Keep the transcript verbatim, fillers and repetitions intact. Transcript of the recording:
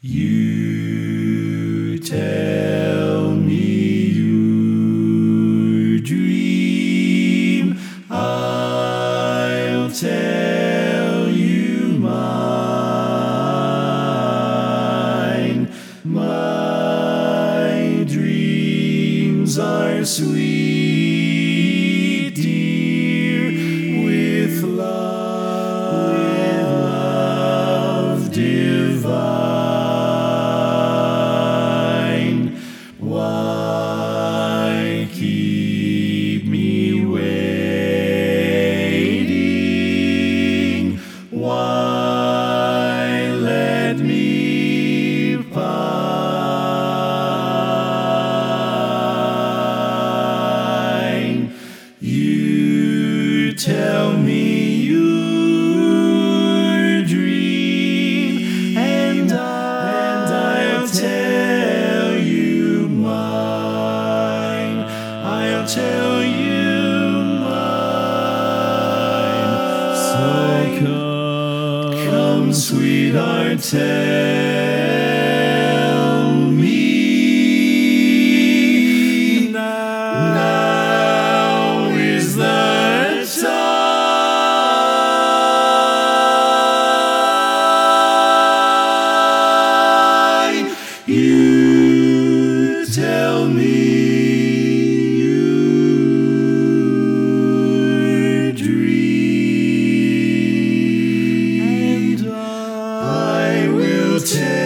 You tell me your dream, I'll tell you mine. My dreams are sweet, dear, with love, with love divine. Why keep me waiting? Why let me pine? You tell me your dream, and, I, and I'll tell you mine. I'll tell you mine. So come, come, sweetheart, tell me now. Now is the time. You tell me your dream, and I will tell